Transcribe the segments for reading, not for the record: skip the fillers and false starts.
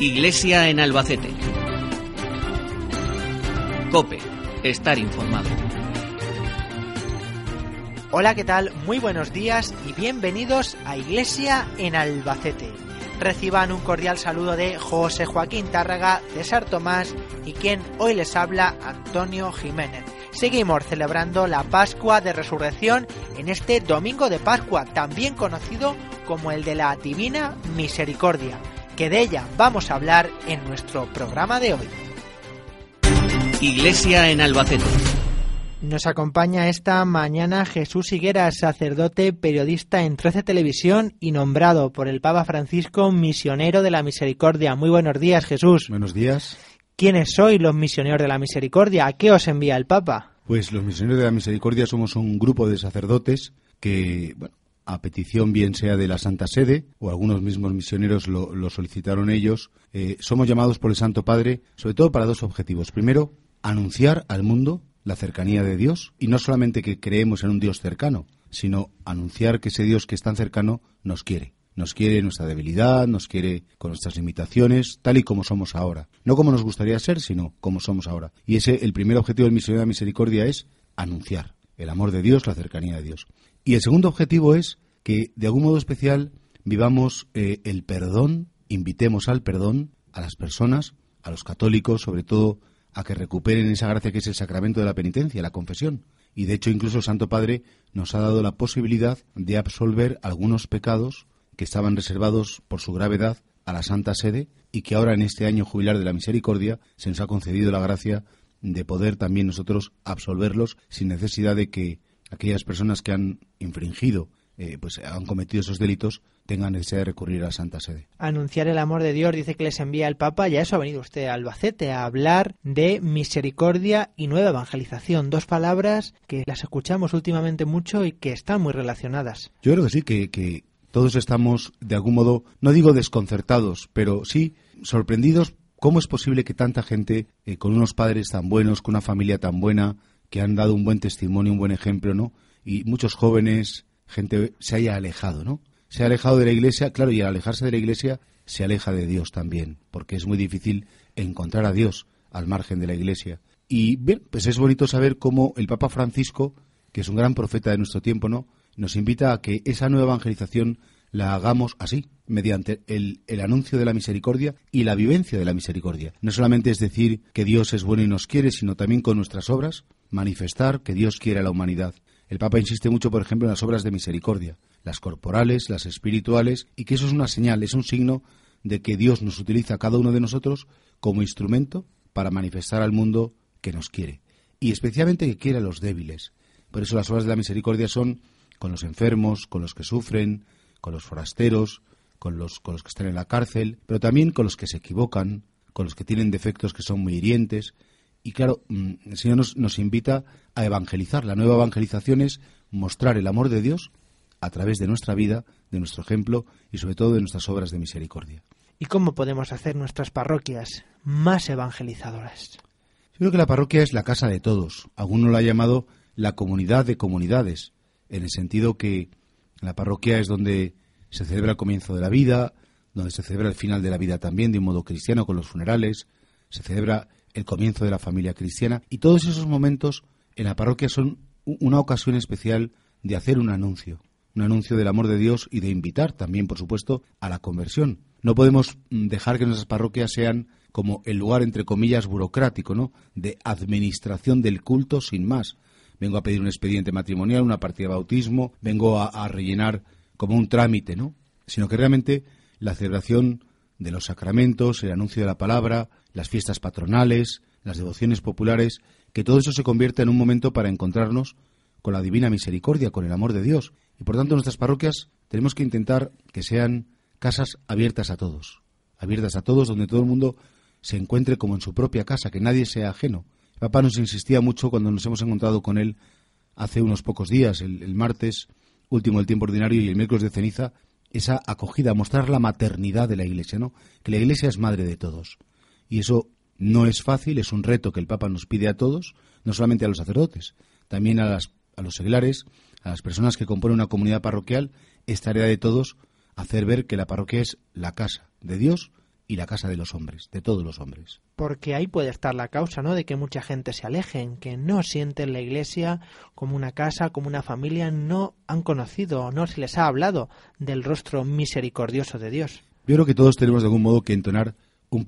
Iglesia en Albacete. COPE. Estar informado. Hola, ¿qué tal? Muy buenos días y bienvenidos a Iglesia en Albacete. Reciban un cordial saludo de José Joaquín Tárraga, César Tomás y quien hoy les habla, Antonio Jiménez. Seguimos celebrando la Pascua de Resurrección en este Domingo de Pascua, también conocido como el de la Divina Misericordia, que de ella vamos a hablar en nuestro programa de hoy. Iglesia en Albacete. Nos acompaña esta mañana Jesús Higueras, sacerdote, periodista en 13 Televisión y nombrado por el Papa Francisco misionero de la misericordia. Muy buenos días, Jesús. Buenos días. ¿Quiénes sois los misioneros de la misericordia? ¿A qué os envía el Papa? Pues los misioneros de la misericordia somos un grupo de sacerdotes que, a petición bien sea de la Santa Sede o algunos mismos misioneros lo solicitaron ellos, somos llamados por el Santo Padre sobre todo para dos objetivos. Primero, anunciar al mundo la cercanía de Dios, y no solamente que creemos en un Dios cercano, sino anunciar que ese Dios que es tan cercano nos quiere en nuestra debilidad, nos quiere con nuestras limitaciones, tal y como somos ahora. No como nos gustaría ser, sino como somos ahora. Y el primer objetivo del misionero de la misericordia es anunciar el amor de Dios, la cercanía de Dios. Y el segundo objetivo es que, de algún modo especial, vivamos el perdón, invitemos al perdón a las personas, a los católicos, sobre todo, a que recuperen esa gracia que es el sacramento de la penitencia, la confesión. Y de hecho incluso el Santo Padre nos ha dado la posibilidad de absolver algunos pecados que estaban reservados por su gravedad a la Santa Sede y que ahora en este año jubilar de la misericordia se nos ha concedido la gracia de poder también nosotros absolverlos sin necesidad de que aquellas personas que han infringido, han cometido esos delitos, tengan necesidad de recurrir a la Santa Sede. Anunciar el amor de Dios, dice que les envía el Papa, y a eso ha venido usted a Albacete, a hablar de misericordia y nueva evangelización. Dos palabras que las escuchamos últimamente mucho y que están muy relacionadas. Yo creo que sí, que todos estamos, de algún modo, no digo desconcertados, pero sí sorprendidos. ¿Cómo es posible que tanta gente, con unos padres tan buenos, con una familia tan buena, que han dado un buen testimonio, un buen ejemplo, ¿no? Y muchos jóvenes, gente, se haya alejado, ¿no? Se ha alejado de la Iglesia, claro, y al alejarse de la Iglesia se aleja de Dios también, porque es muy difícil encontrar a Dios al margen de la Iglesia. Y bien, pues es bonito saber cómo el Papa Francisco, que es un gran profeta de nuestro tiempo, ¿no?, nos invita a que esa nueva evangelización la hagamos así, mediante el anuncio de la misericordia y la vivencia de la misericordia. No solamente es decir que Dios es bueno y nos quiere, sino también con nuestras obras manifestar que Dios quiere a la humanidad. El Papa insiste mucho, por ejemplo, en las obras de misericordia, las corporales, las espirituales, y que eso es una señal, es un signo de que Dios nos utiliza a cada uno de nosotros como instrumento para manifestar al mundo que nos quiere, y especialmente que quiere a los débiles. Por eso las obras de la misericordia son con los enfermos, con los que sufren, con los forasteros, con los que están en la cárcel, pero también con los que se equivocan, con los que tienen defectos que son muy hirientes. Y claro, el Señor nos invita a evangelizar. La nueva evangelización es mostrar el amor de Dios a través de nuestra vida, de nuestro ejemplo y sobre todo de nuestras obras de misericordia. ¿Y cómo podemos hacer nuestras parroquias más evangelizadoras? Yo creo que la parroquia es la casa de todos. Alguno la ha llamado la comunidad de comunidades, en el sentido que la parroquia es donde se celebra el comienzo de la vida, donde se celebra el final de la vida también, de un modo cristiano, con los funerales, se celebra el comienzo de la familia cristiana, y todos esos momentos en la parroquia son una ocasión especial de hacer un anuncio del amor de Dios y de invitar también, por supuesto, a la conversión. No podemos dejar que nuestras parroquias sean como el lugar, entre comillas, burocrático, ¿no?, de administración del culto sin más. Vengo a pedir un expediente matrimonial, una partida de bautismo, vengo a rellenar como un trámite, ¿no?, sino que realmente la celebración de los sacramentos, el anuncio de la palabra, las fiestas patronales, las devociones populares, que todo eso se convierta en un momento para encontrarnos con la divina misericordia, con el amor de Dios. Y por tanto nuestras parroquias tenemos que intentar que sean casas abiertas a todos, donde todo el mundo se encuentre como en su propia casa, que nadie sea ajeno. El Papa nos insistía mucho cuando nos hemos encontrado con él hace unos pocos días, el martes último del tiempo ordinario y el miércoles de ceniza, esa acogida, mostrar la maternidad de la Iglesia, ¿no?, que la Iglesia es madre de todos. Y eso no es fácil, es un reto que el Papa nos pide a todos, no solamente a los sacerdotes, también a los seglares, a las personas que componen una comunidad parroquial. Es tarea de todos hacer ver que la parroquia es la casa de Dios y la casa de los hombres, de todos los hombres. Porque ahí puede estar la causa, ¿no?, de que mucha gente se alejen, que no sienten la Iglesia como una casa, como una familia, no han conocido, no se les ha hablado del rostro misericordioso de Dios. Yo creo que todos tenemos de algún modo que entonar un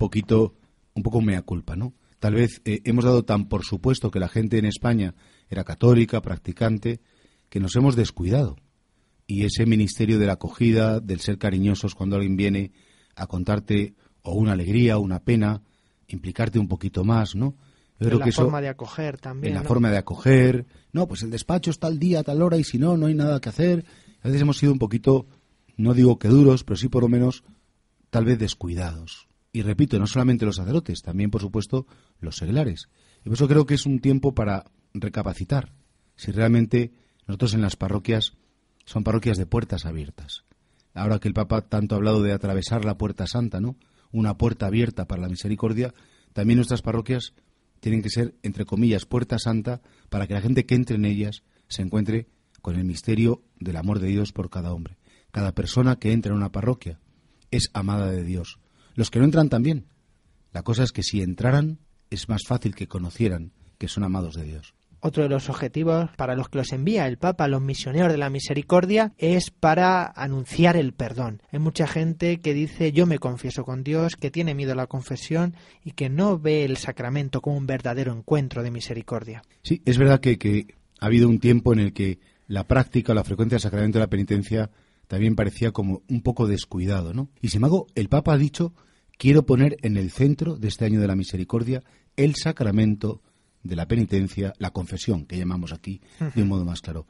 poco mea culpa, ¿no? Tal vez hemos dado tan por supuesto que la gente en España era católica, practicante, que nos hemos descuidado. Y ese ministerio de la acogida, del ser cariñosos cuando alguien viene a contarte o una alegría o una pena, implicarte un poquito más, ¿no? Yo creo que eso, forma de acoger también. En la ¿no? forma de acoger. No, pues el despacho es tal día, tal hora, y si no, no hay nada que hacer. A veces hemos sido un poquito, no digo que duros, pero sí por lo menos tal vez descuidados. Y repito, no solamente los sacerdotes, también, por supuesto, los seglares. Y por eso creo que es un tiempo para recapacitar si realmente nosotros en las parroquias son parroquias de puertas abiertas. Ahora que el Papa tanto ha hablado de atravesar la puerta santa, ¿no?, una puerta abierta para la misericordia, también nuestras parroquias tienen que ser, entre comillas, puerta santa, para que la gente que entre en ellas se encuentre con el misterio del amor de Dios por cada hombre. Cada persona que entra en una parroquia es amada de Dios. Los que no entran también. La cosa es que si entraran, es más fácil que conocieran que son amados de Dios. Otro de los objetivos para los que los envía el Papa a los misioneros de la misericordia es para anunciar el perdón. Hay mucha gente que dice yo me confieso con Dios, que tiene miedo a la confesión y que no ve el sacramento como un verdadero encuentro de misericordia. Sí, es verdad que ha habido un tiempo en el que la práctica o la frecuencia del sacramento de la penitencia también parecía como un poco descuidado, ¿no? Y sin embargo, el Papa ha dicho, quiero poner en el centro de este año de la misericordia el sacramento de la penitencia, la confesión, que llamamos aquí de un modo más claro.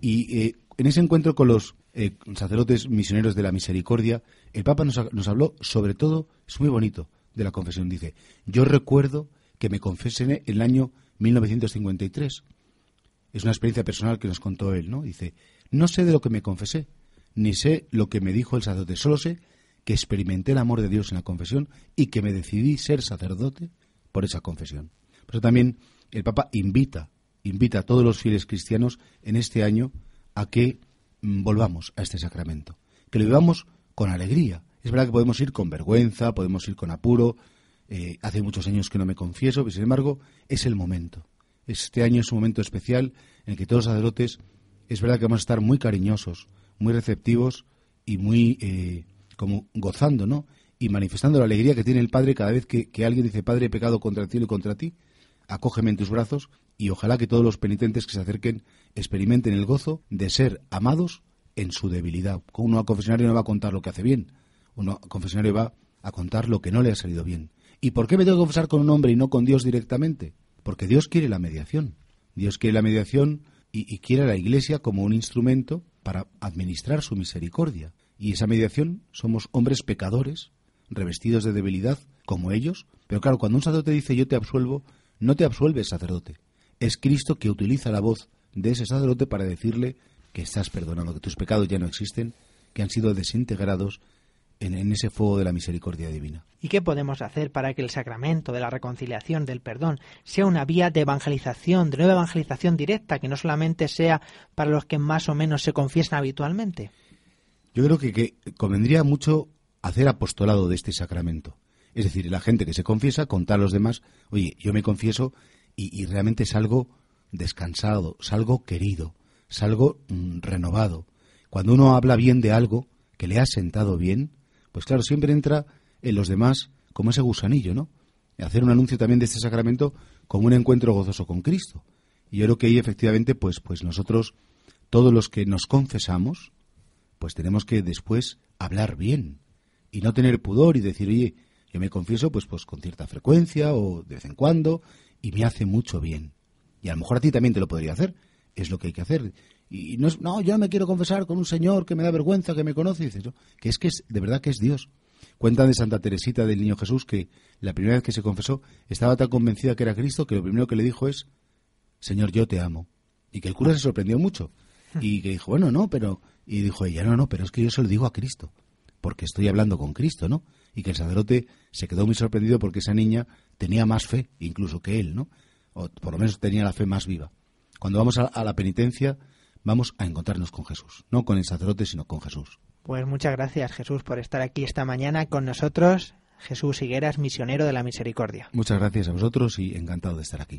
Y en ese encuentro con los sacerdotes misioneros de la misericordia, el Papa nos habló sobre todo, es muy bonito, de la confesión. Dice, yo recuerdo que me confesé en el año 1953. Es una experiencia personal que nos contó él, ¿no? Dice, no sé de lo que me confesé, ni sé lo que me dijo el sacerdote, solo sé que experimenté el amor de Dios en la confesión y que me decidí ser sacerdote por esa confesión. Por eso también el Papa invita a todos los fieles cristianos en este año a que volvamos a este sacramento, que lo vivamos con alegría. Es verdad que podemos ir con vergüenza, podemos ir con apuro, hace muchos años que no me confieso, pero sin embargo es el momento. Este año es un momento especial en el que todos los sacerdotes, es verdad que vamos a estar muy cariñosos, muy receptivos y muy como gozando, ¿no? Y manifestando la alegría que tiene el Padre cada vez que alguien dice, Padre, he pecado contra el cielo y contra ti, acógeme en tus brazos, y ojalá que todos los penitentes que se acerquen experimenten el gozo de ser amados en su debilidad. Uno al confesionario no va a contar lo que hace bien, uno al confesionario va a contar lo que no le ha salido bien. ¿Y por qué me tengo que confesar con un hombre y no con Dios directamente? Porque Dios quiere la mediación. Dios quiere la mediación y quiere a la Iglesia como un instrumento para administrar su misericordia. Y esa mediación somos hombres pecadores, revestidos de debilidad, como ellos. Pero claro, cuando un sacerdote dice yo te absuelvo, no te absuelve el sacerdote. Es Cristo que utiliza la voz de ese sacerdote para decirle que estás perdonado, que tus pecados ya no existen, que han sido desintegrados en ese fuego de la misericordia divina. ¿Y qué podemos hacer para que el sacramento de la reconciliación, del perdón, sea una vía de evangelización, de nueva evangelización directa, que no solamente sea para los que más o menos se confiesan habitualmente? Yo creo que convendría mucho hacer apostolado de este sacramento. Es decir, la gente que se confiesa, contar a los demás, oye, yo me confieso y realmente salgo descansado, salgo querido, salgo renovado. Cuando uno habla bien de algo que le ha sentado bien, pues claro, siempre entra en los demás como ese gusanillo, ¿no? Hacer un anuncio también de este sacramento como un encuentro gozoso con Cristo. Y yo creo que ahí efectivamente, pues nosotros, todos los que nos confesamos, pues tenemos que después hablar bien y no tener pudor y decir, oye, yo me confieso pues con cierta frecuencia o de vez en cuando y me hace mucho bien. Y a lo mejor a ti también te lo podría hacer, es lo que hay que hacer. Y no es, no, yo no me quiero confesar con un señor que me da vergüenza, que me conoce, y dices, que es de verdad que es Dios. Cuentan de Santa Teresita del Niño Jesús que la primera vez que se confesó estaba tan convencida que era Cristo que lo primero que le dijo es, Señor, yo te amo. Y que el cura se sorprendió mucho. Y que dijo, bueno, no, pero... Y dijo ella, no, pero es que yo se lo digo a Cristo, porque estoy hablando con Cristo, ¿no? Y que el sacerdote se quedó muy sorprendido porque esa niña tenía más fe incluso que él, ¿no? O por lo menos tenía la fe más viva. Cuando vamos a la penitencia, vamos a encontrarnos con Jesús, no con el sacerdote, sino con Jesús. Pues muchas gracias, Jesús, por estar aquí esta mañana con nosotros, Jesús Higueras, misionero de la Misericordia. Muchas gracias a vosotros y encantado de estar aquí.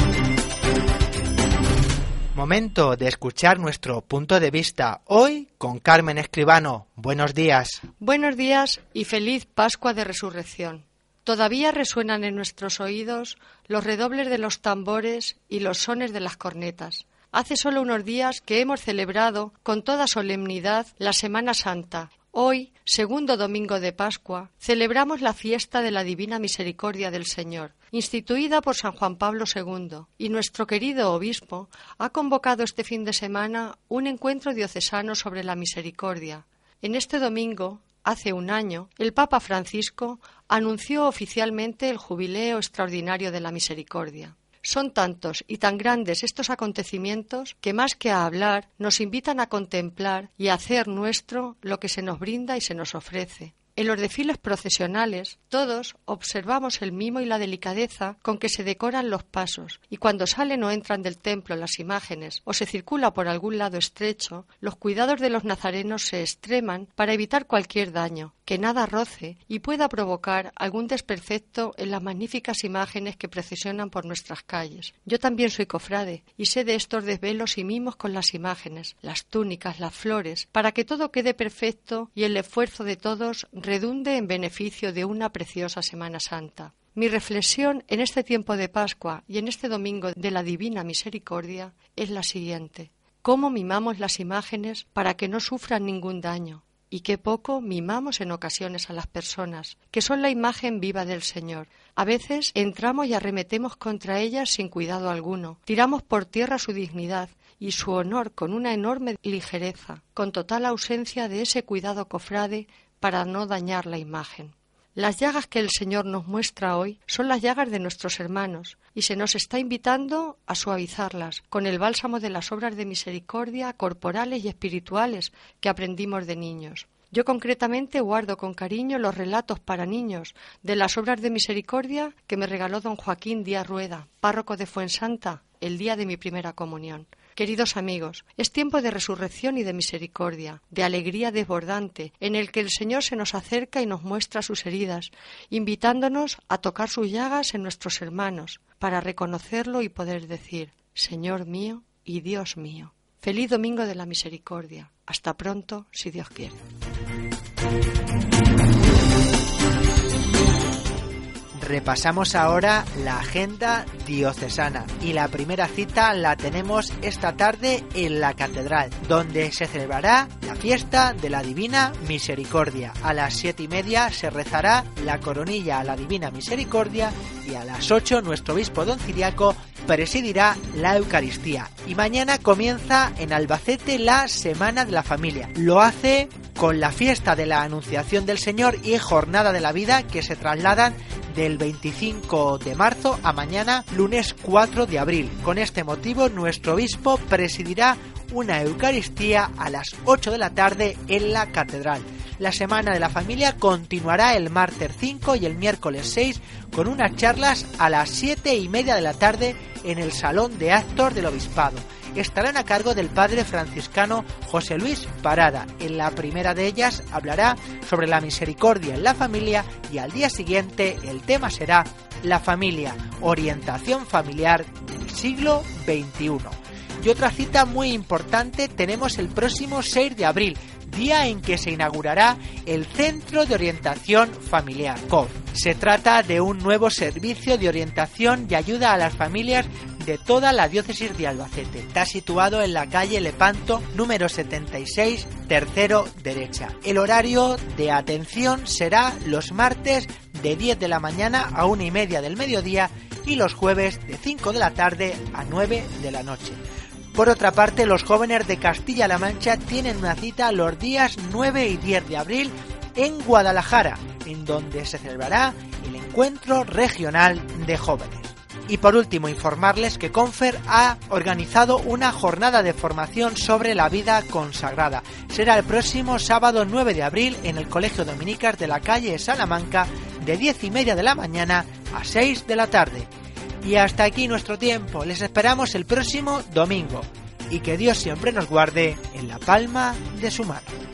Momento de escuchar nuestro punto de vista hoy con Carmen Escribano. Buenos días. Buenos días y feliz Pascua de Resurrección. Todavía resuenan en nuestros oídos los redobles de los tambores y los sones de las cornetas. Hace solo unos días que hemos celebrado con toda solemnidad la Semana Santa. Hoy, segundo domingo de Pascua, celebramos la fiesta de la Divina Misericordia del Señor, instituida por San Juan Pablo II, y nuestro querido obispo ha convocado este fin de semana un encuentro diocesano sobre la misericordia. En este domingo, hace un año, el Papa Francisco anunció oficialmente el Jubileo Extraordinario de la Misericordia. Son tantos y tan grandes estos acontecimientos que más que a hablar nos invitan a contemplar y a hacer nuestro lo que se nos brinda y se nos ofrece. En los desfiles procesionales todos observamos el mimo y la delicadeza con que se decoran los pasos, y cuando salen o entran del templo las imágenes o se circula por algún lado estrecho, los cuidados de los nazarenos se extreman para evitar cualquier daño, que nada roce y pueda provocar algún desperfecto en las magníficas imágenes que procesionan por nuestras calles. Yo también soy cofrade y sé de estos desvelos y mimos con las imágenes, las túnicas, las flores, para que todo quede perfecto y el esfuerzo de todos redunde en beneficio de una preciosa Semana Santa. Mi reflexión en este tiempo de Pascua y en este domingo de la Divina Misericordia es la siguiente: ¿cómo mimamos las imágenes para que no sufran ningún daño? Y qué poco mimamos en ocasiones a las personas, que son la imagen viva del Señor. A veces entramos y arremetemos contra ellas sin cuidado alguno, tiramos por tierra su dignidad y su honor con una enorme ligereza, con total ausencia de ese cuidado cofrade para no dañar la imagen. Las llagas que el Señor nos muestra hoy son las llagas de nuestros hermanos y se nos está invitando a suavizarlas con el bálsamo de las obras de misericordia corporales y espirituales que aprendimos de niños. Yo concretamente guardo con cariño los relatos para niños de las obras de misericordia que me regaló don Joaquín Díaz Rueda, párroco de Fuensanta, el día de mi primera comunión. Queridos amigos, es tiempo de resurrección y de misericordia, de alegría desbordante, en el que el Señor se nos acerca y nos muestra sus heridas, invitándonos a tocar sus llagas en nuestros hermanos, para reconocerlo y poder decir: Señor mío y Dios mío. Feliz Domingo de la Misericordia. Hasta pronto, si Dios quiere. Repasamos ahora la agenda diocesana y la primera cita la tenemos esta tarde en la Catedral, donde se celebrará la fiesta de la Divina Misericordia. A las 7:30 se rezará la coronilla a la Divina Misericordia y a las 8 nuestro obispo don Ciriaco presidirá la Eucaristía. Y mañana comienza en Albacete la Semana de la Familia. Lo hace con la fiesta de la Anunciación del Señor y Jornada de la Vida, que se trasladan del 25 de marzo a mañana, lunes 4 de abril. Con este motivo, nuestro obispo presidirá una Eucaristía a las 8 de la tarde en la Catedral. La Semana de la Familia continuará el martes 5 y el miércoles 6 con unas charlas a las 7:30 de la tarde en el Salón de Actos del Obispado. Estarán a cargo del padre franciscano José Luis Parada. En la primera de ellas hablará sobre la misericordia en la familia y al día siguiente el tema será la familia, orientación familiar del siglo XXI. Y otra cita muy importante tenemos el próximo 6 de abril, día en que se inaugurará el Centro de Orientación Familiar, COF. Se trata de un nuevo servicio de orientación y ayuda a las familias de toda la diócesis de Albacete. Está situado en la calle Lepanto, número 76, tercero derecha. El horario de atención será los martes de 10 de la mañana a 1:30 del mediodía y los jueves de 5 de la tarde a 9 de la noche. Por otra parte, los jóvenes de Castilla-La Mancha tienen una cita los días 9 y 10 de abril en Guadalajara, en donde se celebrará el Encuentro Regional de Jóvenes. Y por último, informarles que Confer ha organizado una jornada de formación sobre la vida consagrada. Será el próximo sábado 9 de abril en el Colegio Dominicas de la calle Salamanca, de 10:30 de la mañana a 6 de la tarde. Y hasta aquí nuestro tiempo. Les esperamos el próximo domingo. Y que Dios siempre nos guarde en la palma de su mano.